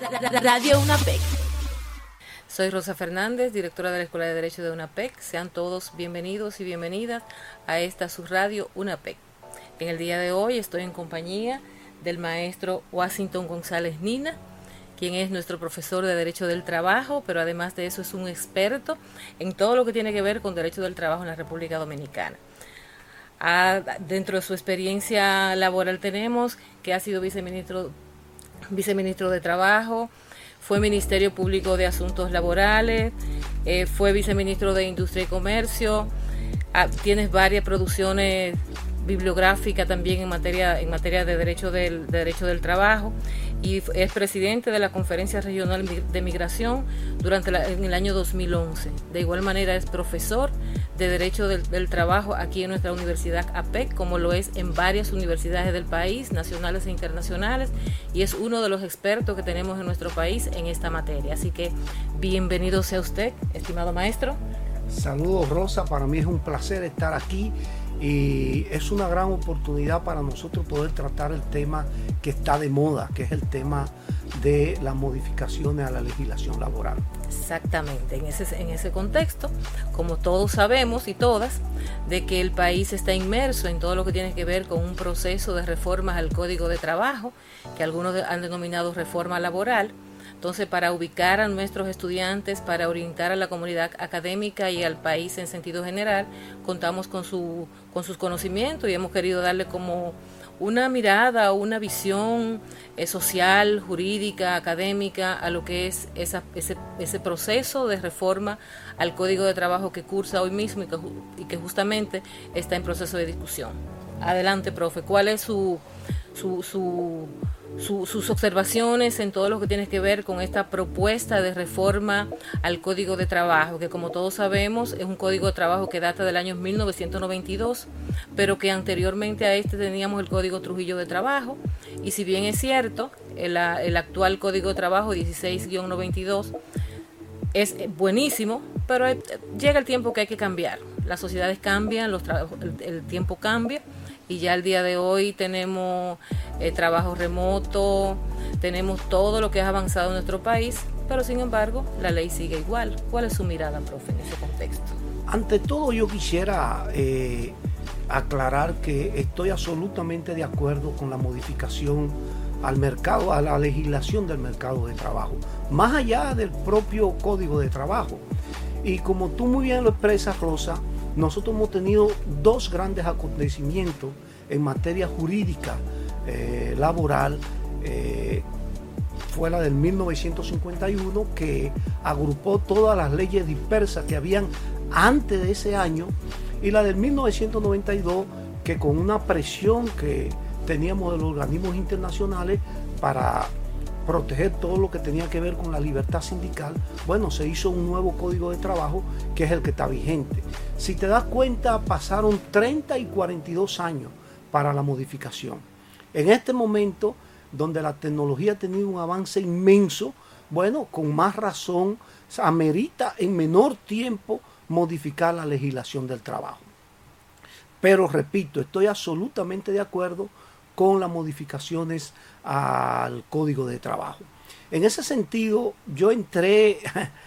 Radio UNAPEC. Soy Rosa Fernández, directora de la Escuela de Derecho de UNAPEC. Sean todos bienvenidos y bienvenidas a esta su radio UNAPEC. En el día de hoy estoy en compañía del maestro Washington González Nina, quien es nuestro profesor de Derecho del Trabajo, pero además de eso es un experto en todo lo que tiene que ver con Derecho del Trabajo en la República Dominicana. Dentro de su experiencia laboral tenemos que ha sido viceministro de Trabajo, fue Ministerio Público de Asuntos Laborales, fue viceministro de Industria y Comercio, tienes varias producciones bibliográficas también en materia de derecho del trabajo, y es presidente de la Conferencia Regional de Migración en el año 2011. De igual manera es profesor de Derecho del Trabajo aquí en nuestra Universidad APEC, como lo es en varias universidades del país, nacionales e internacionales, y es uno de los expertos que tenemos en nuestro país en esta materia. Así que bienvenido sea usted, estimado maestro. Saludos, Rosa, para mí es un placer estar aquí y es una gran oportunidad para nosotros poder tratar el tema que está de moda, que es el tema de las modificaciones a la legislación laboral. Exactamente, en ese contexto, como todos sabemos y todas, de que el país está inmerso en todo lo que tiene que ver con un proceso de reformas al Código de Trabajo, que algunos han denominado reforma laboral. Entonces, para ubicar a nuestros estudiantes, para orientar a la comunidad académica y al país en sentido general, contamos con sus conocimientos y hemos querido darle como una mirada, una visión social, jurídica, académica a lo que es ese proceso de reforma al Código de Trabajo que cursa hoy mismo y que justamente está en proceso de discusión. Adelante, profe, ¿cuál es sus observaciones en todo lo que tiene que ver con esta propuesta de reforma al Código de Trabajo, que como todos sabemos es un Código de Trabajo que data del año 1992, pero que anteriormente a este teníamos el Código Trujillo de Trabajo, y si bien es cierto, el actual Código de Trabajo 16-92 es buenísimo, pero llega el tiempo que hay que cambiar. Las sociedades cambian, el tiempo cambia, y ya al día de hoy tenemos trabajo remoto, tenemos todo lo que ha avanzado en nuestro país, pero sin embargo la ley sigue igual. ¿Cuál es su mirada, profe, en ese contexto? Ante todo, yo quisiera aclarar que estoy absolutamente de acuerdo con la modificación al mercado, a la legislación del mercado de trabajo, más allá del propio Código de Trabajo. Y como tú muy bien lo expresas, Rosa, nosotros hemos tenido dos grandes acontecimientos en materia jurídica laboral. Fue la del 1951, que agrupó todas las leyes dispersas que habían antes de ese año, y la del 1992, que con una presión que teníamos de los organismos internacionales para proteger todo lo que tenía que ver con la libertad sindical, bueno, se hizo un nuevo Código de Trabajo que es el que está vigente. Si te das cuenta, pasaron 30 y 42 años para la modificación. En este momento, donde la tecnología ha tenido un avance inmenso, bueno, con más razón, amerita en menor tiempo modificar la legislación del trabajo. Pero repito, estoy absolutamente de acuerdo con las modificaciones al Código de Trabajo. En ese sentido, yo entré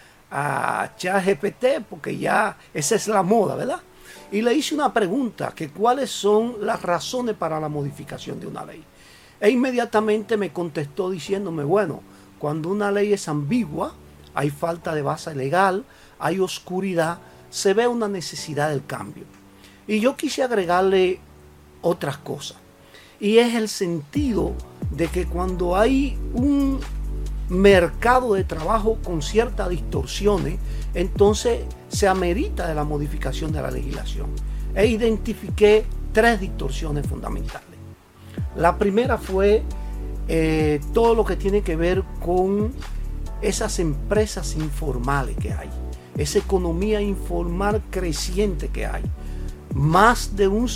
a ChatGPT, porque ya esa es la moda, ¿verdad? Y le hice una pregunta, que cuáles son las razones para la modificación de una ley. E inmediatamente me contestó diciéndome, bueno, cuando una ley es ambigua, hay falta de base legal, hay oscuridad, se ve una necesidad del cambio. Y yo quise agregarle otras cosas. Y es el sentido de que cuando hay un mercado de trabajo con ciertas distorsiones, entonces se amerita de la modificación de la legislación. E identifiqué tres distorsiones fundamentales. La primera fue todo lo que tiene que ver con esas empresas informales que hay, esa economía informal creciente que hay. Más de un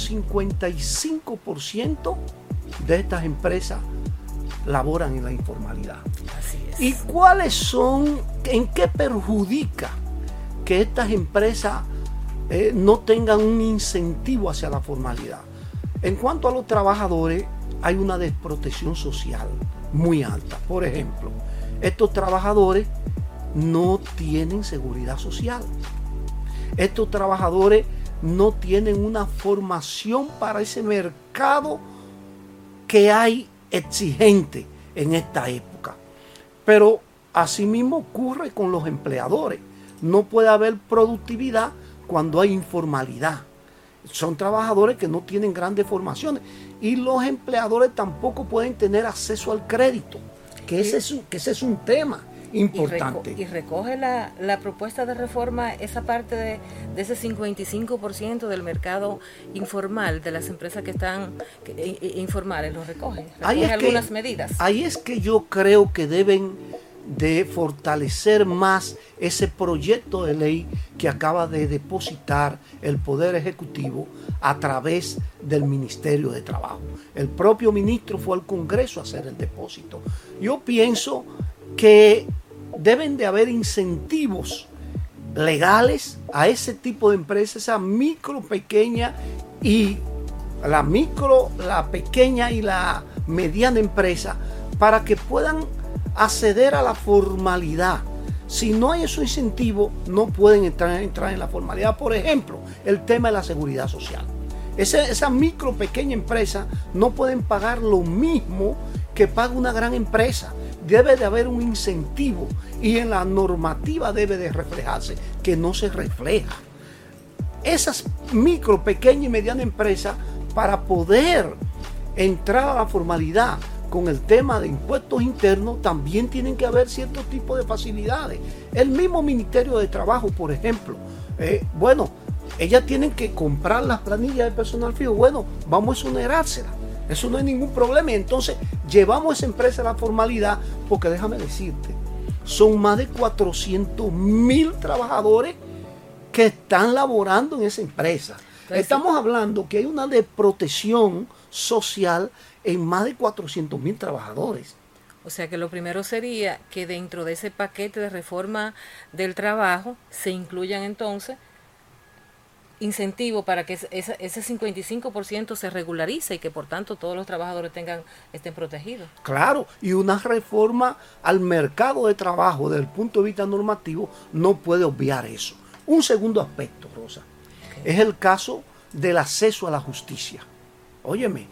55% de estas empresas laboran en la informalidad. Así es. ¿Y cuáles son, en qué perjudica que estas empresas no tengan un incentivo hacia la formalidad? En cuanto a los trabajadores, hay una desprotección social muy alta. Por ejemplo, estos trabajadores no tienen seguridad social. Estos trabajadores no tienen una formación para ese mercado que hay exigente en esta época. Pero asimismo ocurre con los empleadores. No puede haber productividad cuando hay informalidad. Son trabajadores que no tienen grandes formaciones y los empleadores tampoco pueden tener acceso al crédito, que ese es un tema importante. Y recoge la propuesta de reforma esa parte de ese 55% del mercado informal, de las empresas que están informales, lo recoge algunas medidas. Ahí es que yo creo que deben de fortalecer más ese proyecto de ley que acaba de depositar el Poder Ejecutivo a través del Ministerio de Trabajo. El propio ministro fue al Congreso a hacer el depósito. Yo pienso que deben de haber incentivos legales a ese tipo de empresas, esa micro, pequeña y la pequeña y la mediana empresa, para que puedan acceder a la formalidad. Si no hay esos incentivos, no pueden entrar en la formalidad. Por ejemplo, el tema de la seguridad social. Esa micro, pequeña empresa no pueden pagar lo mismo que paga una gran empresa. Debe de haber un incentivo y en la normativa debe de reflejarse, que no se refleja. Esas micro, pequeña y mediana empresas, para poder entrar a la formalidad con el tema de impuestos internos, también tienen que haber ciertos tipos de facilidades. El mismo Ministerio de Trabajo, por ejemplo, ellas tienen que comprar las planillas de personal fijo. Bueno, vamos a exonerárselas. Eso no hay ningún problema. Y entonces llevamos esa empresa a la formalidad, porque déjame decirte, son más de 400,000 trabajadores que están laborando en esa empresa. Entonces, estamos hablando que hay una desprotección social en más de 400,000 trabajadores. O sea que lo primero sería que dentro de ese paquete de reforma del trabajo se incluyan entonces incentivos para que ese 55% se regularice y que por tanto todos los trabajadores estén protegidos. Claro, y una reforma al mercado de trabajo desde el punto de vista normativo no puede obviar eso. Un segundo aspecto, Rosa, es el caso del acceso a la justicia. Óyeme,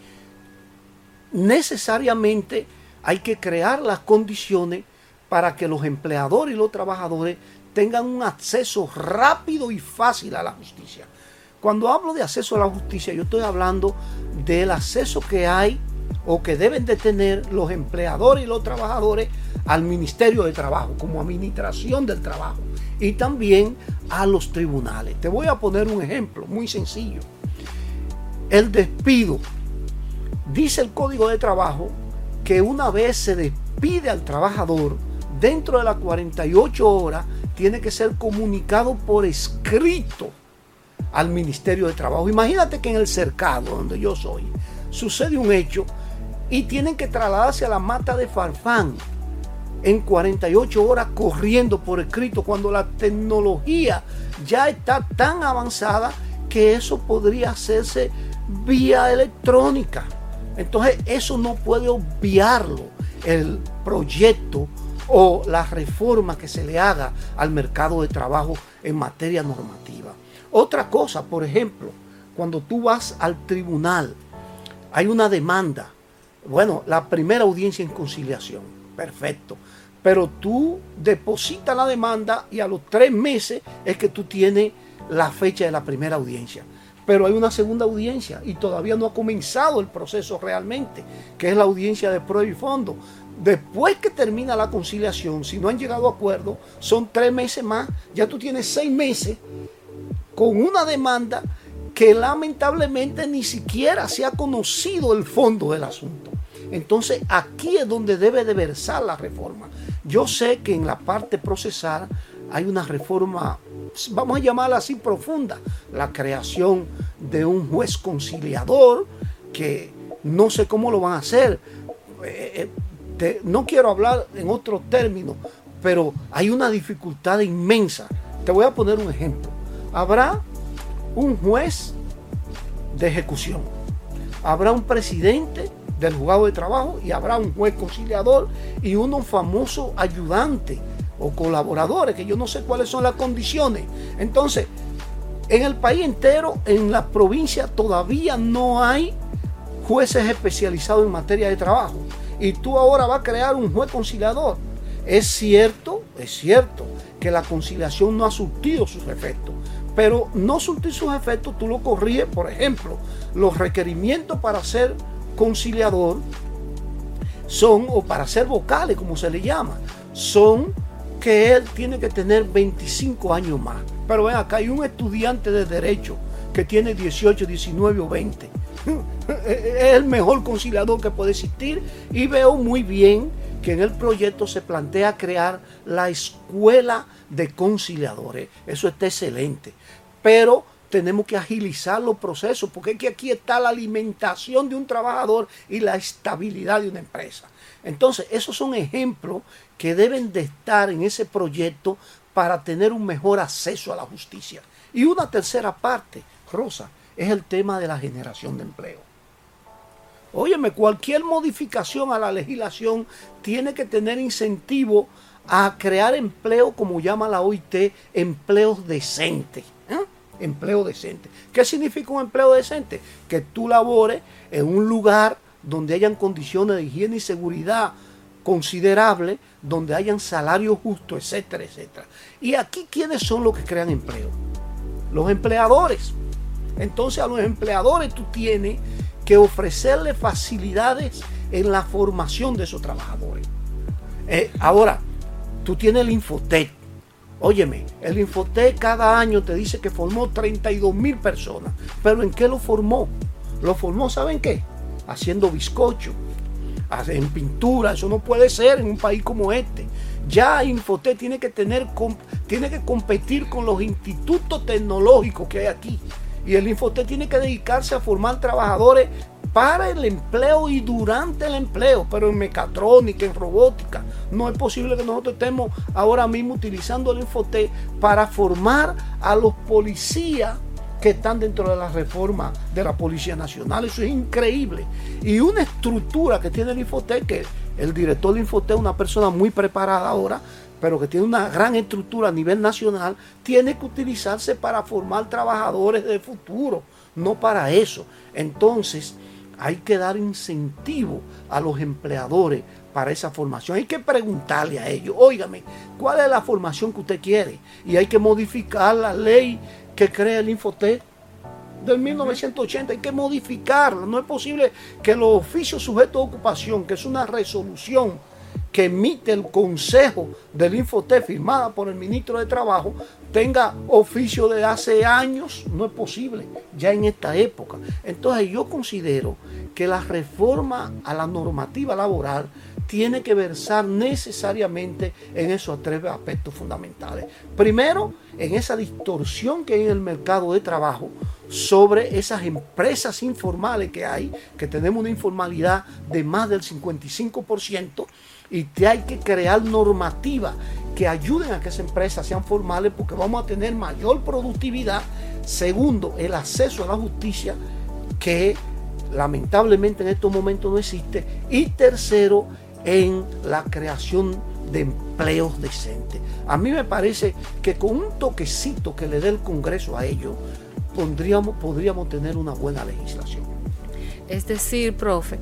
necesariamente hay que crear las condiciones para que los empleadores y los trabajadores tengan un acceso rápido y fácil a la justicia. Cuando hablo de acceso a la justicia, yo estoy hablando del acceso que hay o que deben de tener los empleadores y los trabajadores al Ministerio de Trabajo como administración del trabajo y también a los tribunales. Te voy a poner un ejemplo muy sencillo. El despido. Dice el Código de Trabajo que una vez se despide al trabajador, dentro de las 48 horas tiene que ser comunicado por escrito al Ministerio de Trabajo. Imagínate que en el Cercado, donde yo soy, sucede un hecho y tienen que trasladarse a la Mata de Farfán en 48 horas corriendo por escrito, cuando la tecnología ya está tan avanzada que eso podría hacerse vía electrónica. Entonces eso no puede obviarlo el proyecto o la reforma que se le haga al mercado de trabajo en materia normativa. Otra cosa, por ejemplo, cuando tú vas al tribunal, hay una demanda. Bueno, la primera audiencia en conciliación, perfecto. Pero tú depositas la demanda y a los 3 meses es que tú tienes la fecha de la primera audiencia. Pero hay una segunda audiencia y todavía no ha comenzado el proceso realmente, que es la audiencia de prueba y fondo. Después que termina la conciliación, si no han llegado a acuerdo, son 3 meses más. Ya tú tienes 6 meses con una demanda que lamentablemente ni siquiera se ha conocido el fondo del asunto. Entonces aquí es donde debe de versar la reforma. Yo sé que en la parte procesal hay una reforma, vamos a llamarla así, profunda, la creación de un juez conciliador, que no sé cómo lo van a hacer. No quiero hablar en otros términos, pero hay una dificultad inmensa. Te voy a poner un ejemplo. Habrá un juez de ejecución, habrá un presidente del juzgado de trabajo y habrá un juez conciliador y unos famosos ayudantes o colaboradores, que yo no sé cuáles son las condiciones. Entonces, en el país entero, en la provincia, todavía no hay jueces especializados en materia de trabajo. Y tú ahora vas a crear un juez conciliador. Es cierto que la conciliación no ha surtido sus efectos, pero no surtir sus efectos tú lo corriges. Por ejemplo, los requerimientos para ser conciliador son, o para ser vocales como se le llama, son que él tiene que tener 25 años más. Pero ven acá, hay un estudiante de derecho que tiene 18, 19 o 20. Es el mejor conciliador que puede existir, y veo muy bien que en el proyecto se plantea crear la escuela de conciliadores. Eso está excelente, pero tenemos que agilizar los procesos, porque es que aquí está la alimentación de un trabajador y la estabilidad de una empresa. Entonces, esos son ejemplos que deben de estar en ese proyecto para tener un mejor acceso a la justicia. Y una tercera parte, Rosa, es el tema de la generación de empleo. Óyeme, cualquier modificación a la legislación tiene que tener incentivo a crear empleo, como llama la OIT, empleos decentes. Empleo decente. ¿Qué significa un empleo decente? Que tú labores en un lugar donde hayan condiciones de higiene y seguridad considerables, donde hayan salarios justos, etcétera, etcétera. Y aquí, ¿quiénes son los que crean empleo? Los empleadores. Entonces, a los empleadores tú tienes que ofrecerle facilidades en la formación de esos trabajadores. Ahora, tú tienes el Infotec. Óyeme, el Infotec cada año te dice que formó 32,000 personas. ¿Pero en qué lo formó? Lo formó, ¿saben qué? Haciendo bizcocho, en pintura. Eso no puede ser en un país como este. Ya Infotec tiene que competir con los institutos tecnológicos que hay aquí. Y el Infotec tiene que dedicarse a formar trabajadores para el empleo y durante el empleo, pero en mecatrónica, en robótica. No es posible que nosotros estemos ahora mismo utilizando el Infotec para formar a los policías que están dentro de la reforma de la Policía Nacional. Eso es increíble. Y una estructura que tiene el Infotec, que el director del Infotec es una persona muy preparada ahora, pero que tiene una gran estructura a nivel nacional, tiene que utilizarse para formar trabajadores del futuro, no para eso. Entonces, hay que dar incentivo a los empleadores para esa formación. Hay que preguntarle a ellos, óigame, ¿cuál es la formación que usted quiere? Y hay que modificar la ley que crea el Infotec del 1980, hay que modificarla. No es posible que los oficios sujetos de ocupación, que es una resolución que emite el Consejo del Infotec firmada por el ministro de Trabajo, tenga oficio de hace años. No es posible ya en esta época. Entonces yo considero que la reforma a la normativa laboral tiene que versar necesariamente en esos tres aspectos fundamentales. Primero, en esa distorsión que hay en el mercado de trabajo sobre esas empresas informales que hay, que tenemos una informalidad de más del 55%, y hay que crear normativas que ayuden a que esas empresas sean formales, porque vamos a tener mayor productividad. Segundo, el acceso a la justicia, que lamentablemente en estos momentos no existe. Y tercero, en la creación de empleos decentes. A mí me parece que con un toquecito que le dé el Congreso a ellos, podríamos tener una buena legislación. Es decir, profe,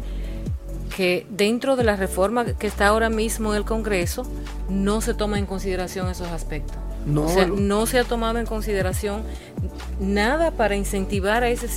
que dentro de la reforma que está ahora mismo en el Congreso no se toma en consideración esos aspectos. No, o sea, no se ha tomado en consideración nada para incentivar a ese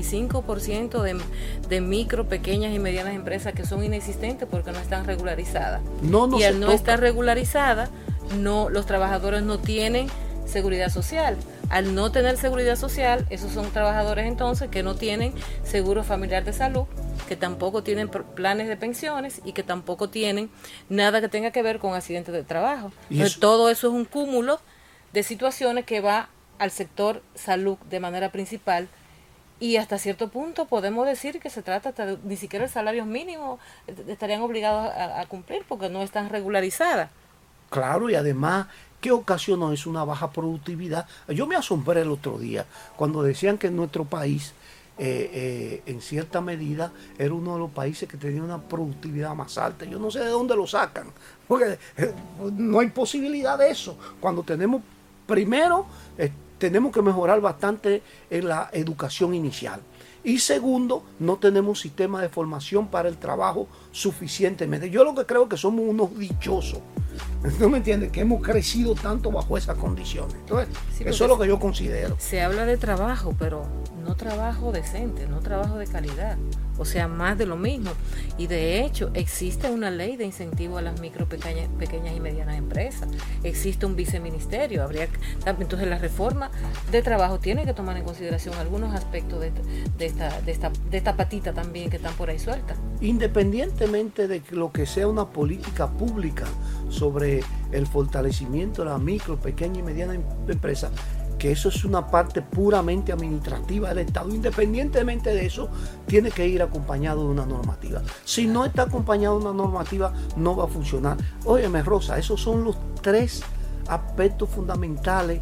55% de micro, pequeñas y medianas empresas que son inexistentes porque no están regularizadas. Y al no estar regularizadas, los trabajadores no tienen seguridad social. Al no tener seguridad social, esos son trabajadores entonces que no tienen seguro familiar de salud, que tampoco tienen planes de pensiones y que tampoco tienen nada que tenga que ver con accidentes de trabajo. Entonces, todo eso es un cúmulo de situaciones que va al sector salud de manera principal, y hasta cierto punto podemos decir que se trata hasta ni siquiera el salario mínimo estarían obligados a cumplir porque no están regularizadas. Claro, y además, ¿qué ocasionó eso? Una baja productividad. Yo me asombré el otro día cuando decían que en nuestro país en cierta medida era uno de los países que tenía una productividad más alta. Yo no sé de dónde lo sacan, porque no hay posibilidad de eso. Cuando tenemos, primero, tenemos que mejorar bastante en la educación inicial. Y segundo, no tenemos sistema de formación para el trabajo suficientemente. Yo lo que creo que somos unos dichosos, ¿no me entiendes? Que hemos crecido tanto bajo esas condiciones. Entonces, sí, eso es lo que yo considero. Se habla de trabajo, pero no trabajo decente, no trabajo de calidad. O sea, más de lo mismo. Y de hecho, existe una ley de incentivo a las micro, pequeñas y medianas empresas. Existe un viceministerio. Entonces, la reforma de trabajo tiene que tomar en consideración algunos aspectos de esta patita también que están por ahí sueltas. Independientemente de lo que sea una política pública sobre el fortalecimiento de la micro, pequeña y mediana empresa, que eso es una parte puramente administrativa del Estado. Independientemente de eso, tiene que ir acompañado de una normativa. Si no está acompañado de una normativa, no va a funcionar. Óyeme, Rosa, esos son los 3 aspectos fundamentales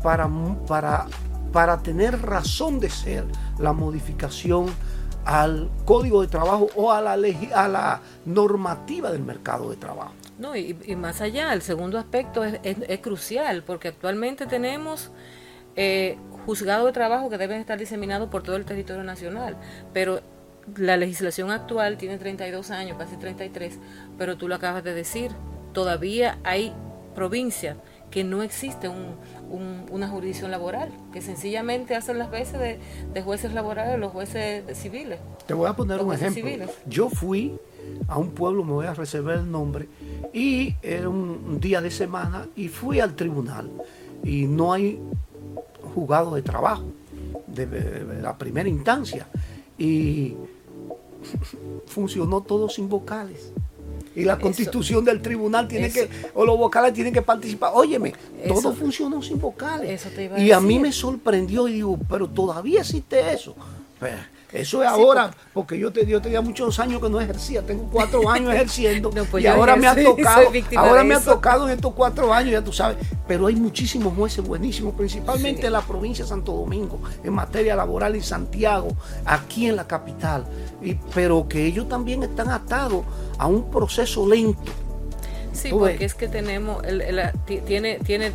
para tener razón de ser la modificación al Código de Trabajo o a la normativa del mercado de trabajo. No, y más allá, el segundo aspecto es crucial, porque actualmente tenemos juzgados de trabajo que deben estar diseminados por todo el territorio nacional, pero la legislación actual tiene 32 años, casi 33, pero tú lo acabas de decir, todavía hay provincias que no existe una jurisdicción laboral, que sencillamente hacen las veces de jueces laborales, los jueces civiles. Te voy a poner un ejemplo. Civiles. Yo fui a un pueblo, me voy a reservar el nombre, y era un día de semana, y fui al tribunal, y no hay juzgado de trabajo de la primera instancia, y funcionó todo sin vocales. Y la constitución del tribunal o los vocales tienen que participar. Óyeme, todo funcionó sin vocales. Y a mí me sorprendió y digo, pero todavía existe eso. Pues, eso es ahora, porque yo tenía muchos años que no ejercía, tengo 4 años ejerciendo, no, pues y ahora me ha tocado en estos 4 años, ya tú sabes. Pero hay muchísimos jueces buenísimos, principalmente en la provincia de Santo Domingo, en materia laboral, en Santiago, aquí en la capital, pero que ellos también están atados a un proceso lento. Sí, porque es que tenemos, tiene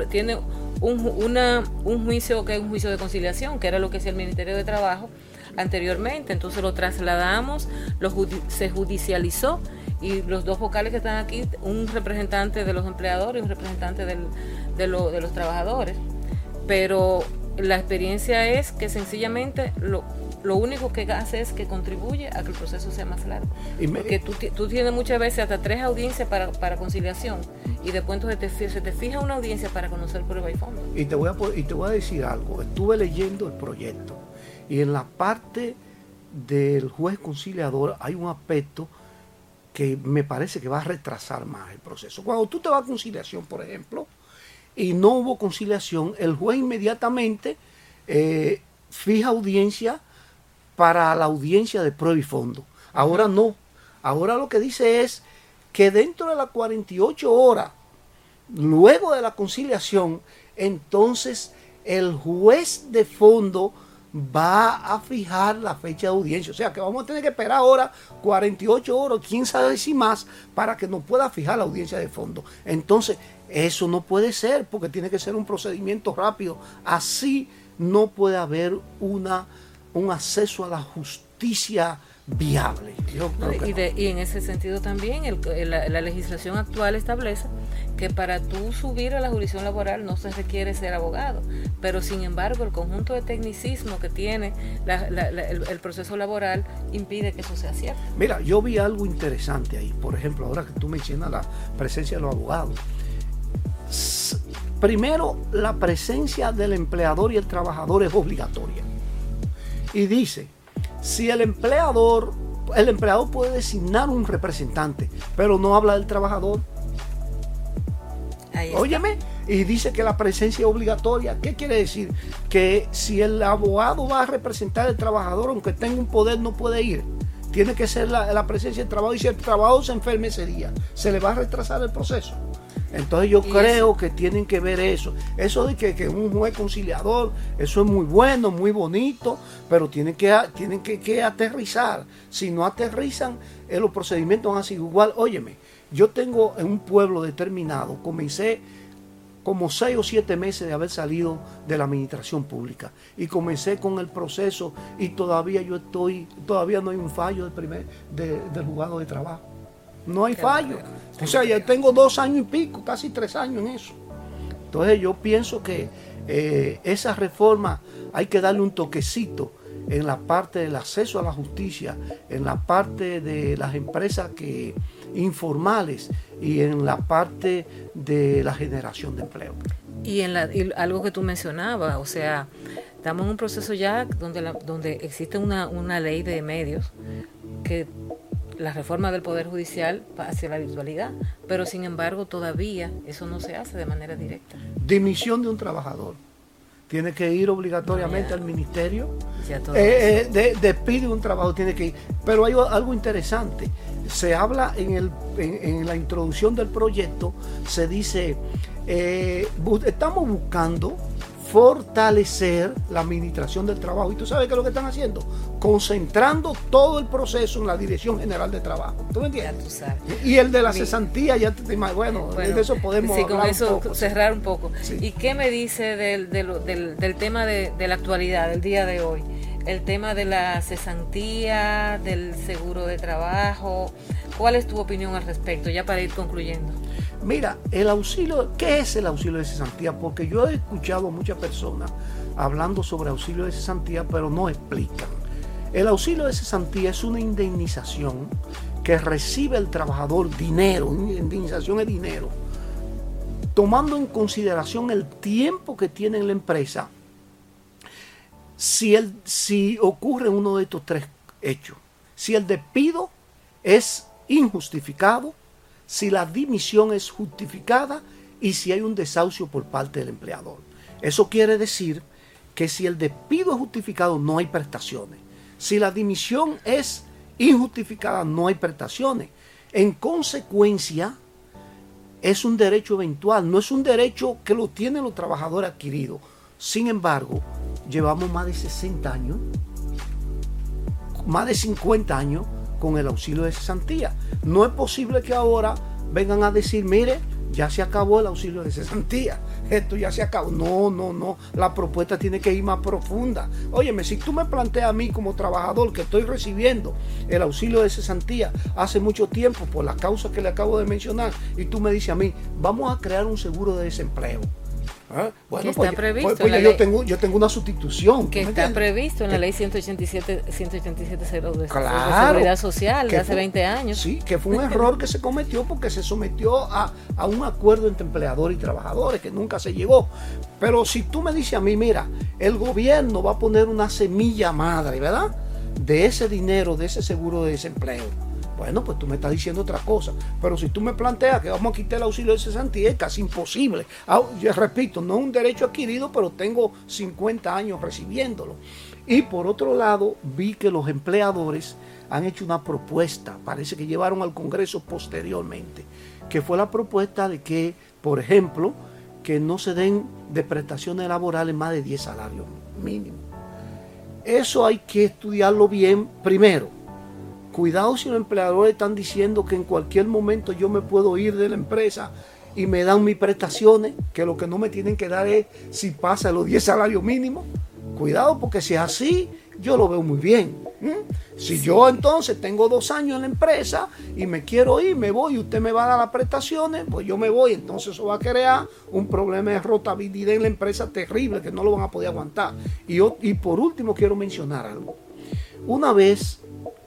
un juicio que es un juicio de conciliación, que era lo que hacía el Ministerio de Trabajo anteriormente. Entonces lo trasladamos, se judicializó, y los 2 vocales que están aquí, un representante de los empleadores y un representante de los trabajadores. Pero la experiencia es que sencillamente lo único que hace es que contribuye a que el proceso sea más largo. Porque tú tienes muchas veces hasta 3 audiencias para conciliación, y después entonces se te fija una audiencia para conocer prueba y fondo. Y te voy a decir algo. Estuve leyendo el proyecto, y en la parte del juez conciliador hay un aspecto que me parece que va a retrasar más el proceso. Cuando tú te vas a conciliación, por ejemplo, y no hubo conciliación, el juez inmediatamente fija audiencia para la audiencia de prueba y fondo. Ahora no. Ahora lo que dice es que dentro de las 48 horas, luego de la conciliación, entonces el juez de fondo va a fijar la fecha de audiencia. O sea que vamos a tener que esperar ahora 48 horas, quién sabe si más, para que nos pueda fijar la audiencia de fondo. Entonces, eso no puede ser, porque tiene que ser un procedimiento rápido. Así no puede haber un acceso a la justicia viable. Y en ese sentido también la legislación actual establece que para tú subir a la jurisdicción laboral no se requiere ser abogado, pero sin embargo el conjunto de tecnicismo que tiene el proceso laboral impide que eso sea cierto. Mira, yo vi algo interesante ahí. Por ejemplo, ahora que tú mencionas la presencia de los abogados, primero, la presencia del empleador y el trabajador es obligatoria. Y dice, si el empleador puede designar un representante, pero no habla del trabajador. Óyeme, y dice que la presencia es obligatoria. ¿Qué quiere decir? Que si el abogado va a representar al trabajador, aunque tenga un poder, no puede ir. Tiene que ser la presencia del trabajador, y si el trabajador se enferma ese día, ¿se le va a retrasar el proceso? Entonces yo creo que tienen que ver eso. Eso de que un juez conciliador, eso es muy bueno, muy bonito, pero tienen que aterrizar. Si no aterrizan, los procedimientos van a ser igual. Óyeme, yo tengo en un pueblo determinado, comencé como 6 o 7 meses de haber salido de la administración pública y comencé con el proceso y todavía no hay un fallo del juzgado de trabajo. No hay fallo. O sea, ya tengo 2 años y pico, casi 3 años en eso. Entonces yo pienso que esa reforma hay que darle un toquecito en la parte del acceso a la justicia, en la parte de las empresas informales y en la parte de la generación de empleo. Y algo que tú mencionabas, o sea, estamos en un proceso ya donde existe una ley de medios que la reforma del Poder Judicial hacia la virtualidad, pero sin embargo todavía eso no se hace de manera directa. Dimisión de un trabajador. Tiene que ir obligatoriamente al ministerio. Despide un trabajo, tiene que ir. Pero hay algo interesante. Se habla en la introducción del proyecto, se dice, estamos buscando fortalecer la administración del trabajo. ¿Y tú sabes qué es lo que están haciendo? Concentrando todo el proceso en la Dirección General de Trabajo. ¿Tú me entiendes? Ya tú sabes. Y el de la cesantía, ya te imaginas, bueno, de eso podemos hablar con eso un poco. Cerrar un poco. Sí. ¿Y qué me dice del tema de la actualidad, del día de hoy? El tema de la cesantía, del seguro de trabajo. ¿Cuál es tu opinión al respecto? Ya para ir concluyendo. Mira, el auxilio, ¿qué es el auxilio de cesantía? Porque yo he escuchado a muchas personas hablando sobre auxilio de cesantía, pero no explican. El auxilio de cesantía es una indemnización que recibe el trabajador, dinero, indemnización es dinero, tomando en consideración el tiempo que tiene en la empresa, si ocurre uno de estos 3 hechos. Si el despido es injustificado, si la dimisión es justificada y si hay un desahucio por parte del empleador. Eso quiere decir que si el despido es justificado, no hay prestaciones. Si la dimisión es injustificada, no hay prestaciones. En consecuencia, es un derecho eventual, no es un derecho que lo tienen los trabajadores adquiridos. Sin embargo, llevamos más de 60 años, más de 50 años con el auxilio de cesantía. No es posible que ahora vengan a decir, mire, ya se acabó el auxilio de cesantía, esto ya se acabó. No, la propuesta tiene que ir más profunda. Óyeme, si tú me planteas a mí como trabajador que estoy recibiendo el auxilio de cesantía hace mucho tiempo por las causas que le acabo de mencionar, y tú me dices a mí, vamos a crear un seguro de desempleo. Bueno, que está previsto yo tengo una sustitución. Que está previsto en la ley 187.02 de claro, Seguridad Social de hace 20 años. Sí, que fue un error que se cometió porque se sometió a un acuerdo entre empleadores y trabajadores que nunca se llegó. Pero si tú me dices a mí, mira, el gobierno va a poner una semilla madre, ¿verdad? De ese dinero, de ese seguro de desempleo. Bueno, pues tú me estás diciendo otra cosa. Pero si tú me planteas que vamos a quitar el auxilio de cesantía, es casi imposible. Yo repito, no es un derecho adquirido, pero tengo 50 años recibiéndolo. Y por otro lado, vi que los empleadores han hecho una propuesta, parece que llevaron al Congreso posteriormente, que fue la propuesta de que, por ejemplo, que no se den de prestaciones laborales más de 10 salarios mínimos. Eso hay que estudiarlo bien primero. Cuidado si los empleadores están diciendo que en cualquier momento yo me puedo ir de la empresa y me dan mis prestaciones, que lo que no me tienen que dar es si pasa los 10 salarios mínimos. Cuidado, porque si es así, yo lo veo muy bien. Si yo entonces tengo 2 años en la empresa y me quiero ir, me voy y usted me va a dar las prestaciones, pues yo me voy. Entonces eso va a crear un problema de rotabilidad en la empresa terrible que no lo van a poder aguantar. Y por último quiero mencionar algo. Una vez,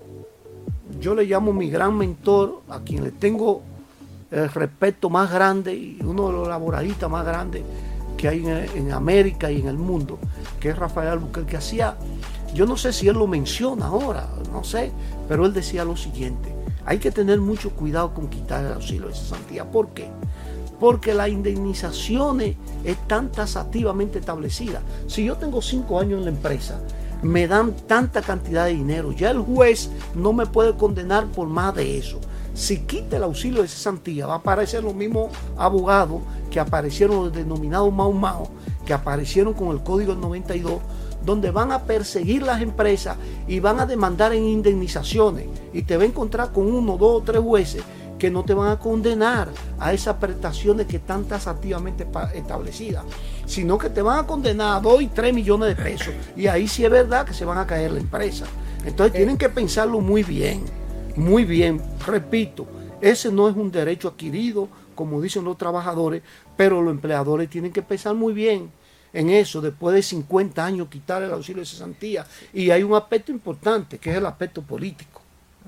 yo le llamo mi gran mentor, a quien le tengo el respeto más grande y uno de los laboralistas más grandes que hay en América y en el mundo, que es Rafael Albuquerque, que hacía, yo no sé si él lo menciona ahora, no sé, pero él decía lo siguiente: hay que tener mucho cuidado con quitar el auxilio de cesantía. ¿Por qué? Porque las indemnizaciones están tasativamente establecidas. Si yo tengo 5 años en la empresa, me dan tanta cantidad de dinero, ya el juez no me puede condenar por más de eso. si quita el auxilio de cesantía, va a aparecer los mismos abogados que aparecieron, los denominados Mau, que aparecieron con el Código del 92, donde van a perseguir las empresas y van a demandar en indemnizaciones. Y te va a encontrar con 1, 2 o 3 jueces que no te van a condenar a esas prestaciones que están tasativamente establecidas, sino que te van a condenar a 2 y 3 millones de pesos. Y ahí sí es verdad que se van a caer la empresa. Entonces tienen que pensarlo muy bien, muy bien. Repito, ese no es un derecho adquirido, como dicen los trabajadores, pero los empleadores tienen que pensar muy bien en eso, después de 50 años quitar el auxilio de cesantía. Y hay un aspecto importante, que es el aspecto político.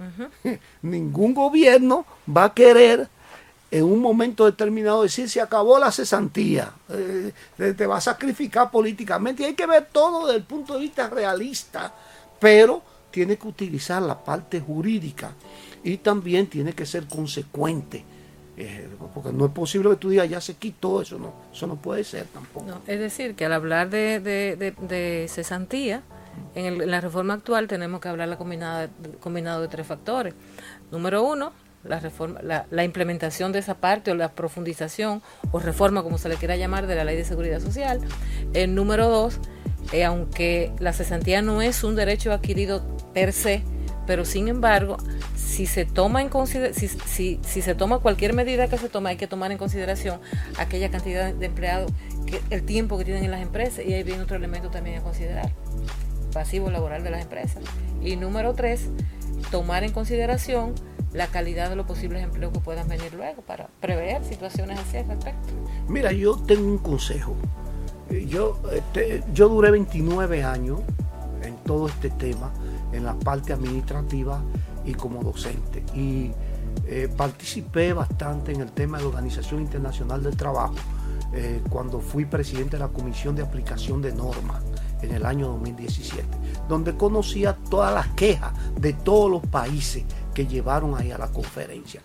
Ningún gobierno va a querer en un momento determinado decir se acabó la cesantía, te va a sacrificar políticamente, y hay que ver todo desde el punto de vista realista, pero tiene que utilizar la parte jurídica y también tiene que ser consecuente, porque no es posible que tú digas ya se quitó, eso no puede ser tampoco. No, es decir, que al hablar de cesantía, en la reforma actual tenemos que hablar combinado de 3 factores. Número 1, la implementación de esa parte, o la profundización o reforma, como se le quiera llamar, de la Ley de Seguridad Social. El número 2, aunque la cesantía no es un derecho adquirido per se, pero sin embargo, si se toma si se toma cualquier medida que se toma, hay que tomar en consideración aquella cantidad de empleados, el tiempo que tienen en las empresas, y ahí viene otro elemento también a considerar: pasivo laboral de las empresas. Y número 3, tomar en consideración la calidad de los posibles empleos que puedan venir luego, para prever situaciones así al respecto. Mira, yo tengo un consejo. Yo duré 29 años en todo este tema, en la parte administrativa y como docente, y participé bastante en el tema de la Organización Internacional del Trabajo cuando fui presidente de la Comisión de Aplicación de Normas en el año 2017, donde conocía todas las quejas de todos los países que llevaron ahí a la conferencia.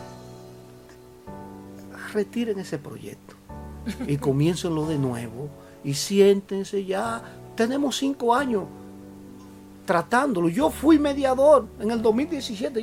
Retiren ese proyecto y comiéncenlo de nuevo y siéntense ya. Tenemos 5 años tratándolo. Yo fui mediador en el 2017,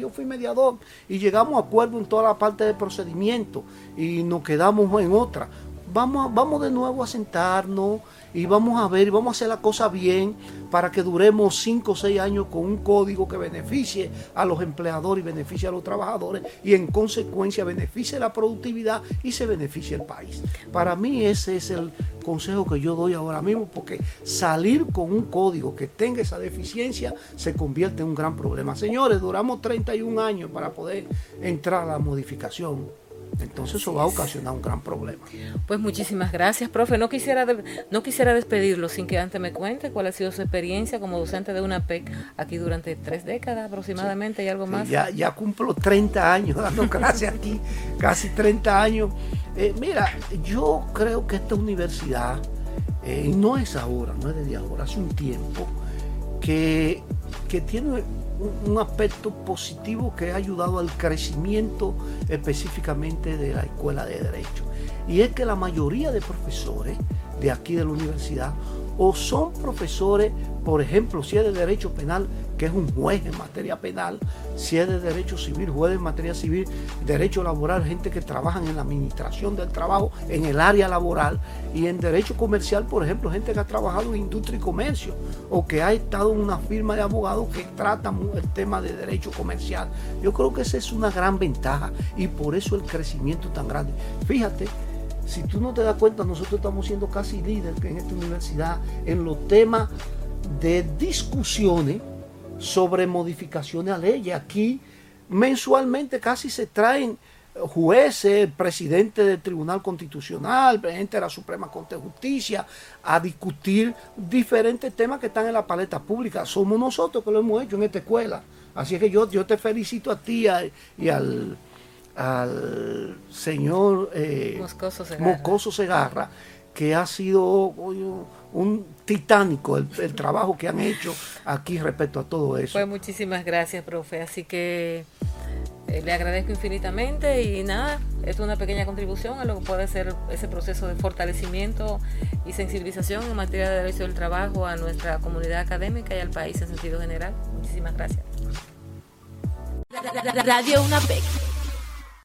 y llegamos a acuerdo en toda la parte de procedimiento y nos quedamos en otra. Vamos de nuevo a sentarnos y vamos a ver, y vamos a hacer la cosa bien para que duremos 5 o 6 años con un código que beneficie a los empleadores y beneficie a los trabajadores, y en consecuencia beneficie la productividad y se beneficie el país. Para mí ese es el consejo que yo doy ahora mismo, porque salir con un código que tenga esa deficiencia se convierte en un gran problema. Señores, duramos 31 años para poder entrar a la modificación. Entonces eso va a ocasionar un gran problema. Pues muchísimas gracias, profe. No quisiera despedirlo sin que antes me cuente cuál ha sido su experiencia como docente de una PEC aquí durante 3 décadas aproximadamente, sí, y algo más. Ya cumplo 30 años dando clases aquí, casi 30 años. Mira, yo creo que esta universidad, no es ahora, no es desde ahora, hace un tiempo, que tiene un aspecto positivo que ha ayudado al crecimiento específicamente de la Escuela de Derecho. Y es que la mayoría de profesores de aquí de la universidad o son profesores, por ejemplo, si es de Derecho Penal, que es un juez en materia penal, si es de Derecho Civil, juez en materia civil, Derecho Laboral, gente que trabaja en la administración del trabajo, en el área laboral, y en Derecho Comercial, por ejemplo, gente que ha trabajado en industria y comercio, o que ha estado en una firma de abogados que trata el tema de derecho comercial. Yo creo que esa es una gran ventaja, y por eso el crecimiento tan grande. Fíjate, si tú no te das cuenta, nosotros estamos siendo casi líderes en esta universidad en los temas de discusiones sobre modificaciones a leyes. Aquí mensualmente casi se traen jueces, presidente del Tribunal Constitucional, presidente de la Suprema Corte de Justicia, a discutir diferentes temas que están en la paleta pública. Somos nosotros que lo hemos hecho en esta escuela. Así es que yo te felicito a ti y al señor Moscoso Segarra, que ha sido un titánico el trabajo que han hecho aquí respecto a todo eso. Pues muchísimas gracias, profe. Así que le agradezco infinitamente, y nada, es una pequeña contribución a lo que puede ser ese proceso de fortalecimiento y sensibilización en materia de derecho del trabajo a nuestra comunidad académica y al país en sentido general. Muchísimas gracias. Radio UNAPEC.